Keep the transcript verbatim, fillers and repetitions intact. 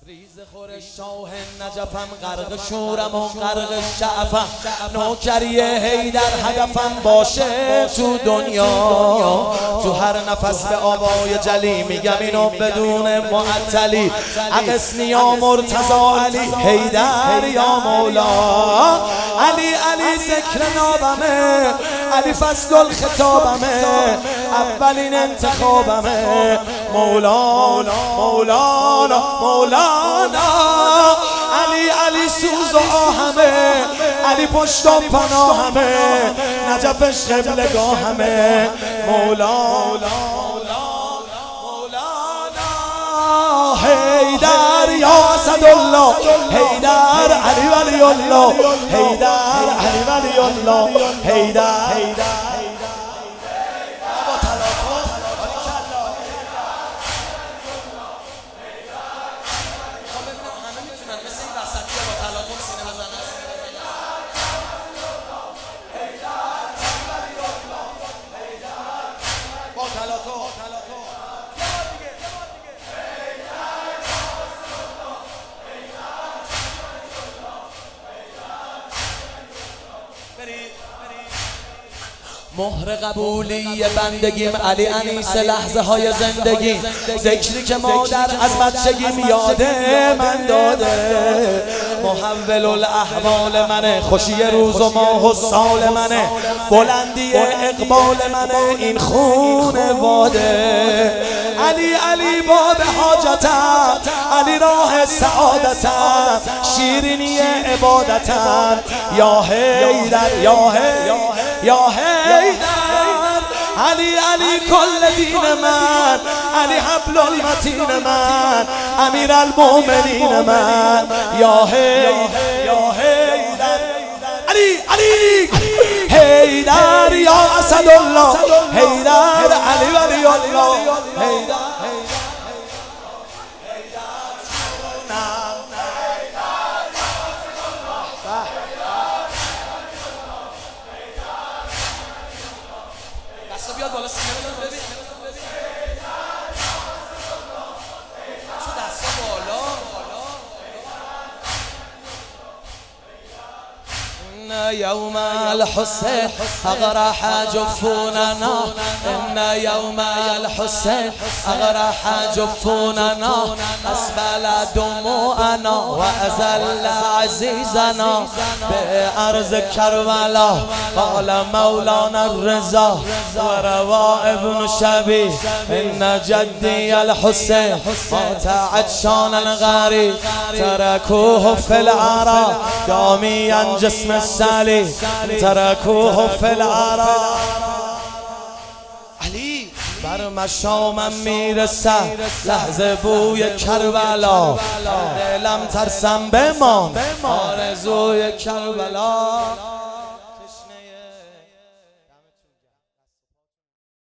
ریز خور شاه نجفم، غرق شورم و غرق شعفم، نوکری حیدر هدفم باشه تو دنیا. تو هر نفس به آوای جلی میگم اینو بدون معطلی، اقسنی یا مرتضی علی حیدر یا مولا. علی علی ذکر نابمه، علی فصل الخطابمه، اولین انتخابمه. مولانا مولانا مولانا علی علی سوز و آهمه، علی پشت و پناهمه، نجفش قبلگاهمه. مولانا مولانا حیدر یا اسدالله، حیدر علی ولی الله، حیدر علی ولی الله، حیدر مهر قبولی بندگیم علی انیس لحظه های زندگی، ذکری که مادر از بچگیم یاده من داده. محول الاحوال منه، خوشی روز و ماه و سال منه، بلندی اقبال منه این خون واده. علی علی باب حاجتم، علی راه سعادتم، شیرینی عبادتم. یا حیدر یا حیدر یا حیدر علی علی کل دین من، علی حبل المتین من، امیر المؤمنین من. یا حیدر یا حیدر علی علی حیدر یا اسدالله، حیدر علی ولی الله، حیدر بیاد بالا سینه بزن ببین چو دستا بالا. ان یوم الحسین اغرح جفوننا، ان یوم الحسین اغرح جفوننا، اسبل دموعنا و ازل عزیزنا. به عرض کربلا قال مولانا الرضا و روا ابن شبی، ان جدی الحسین مات عطشانا غریب، ترکوه فی العرا دامیا جسم السالی، ترکوه فی العرا. علی بر مشامم میرسه لحظه بوی کربلا، دلم ترسم بمان آرزوی کربلا.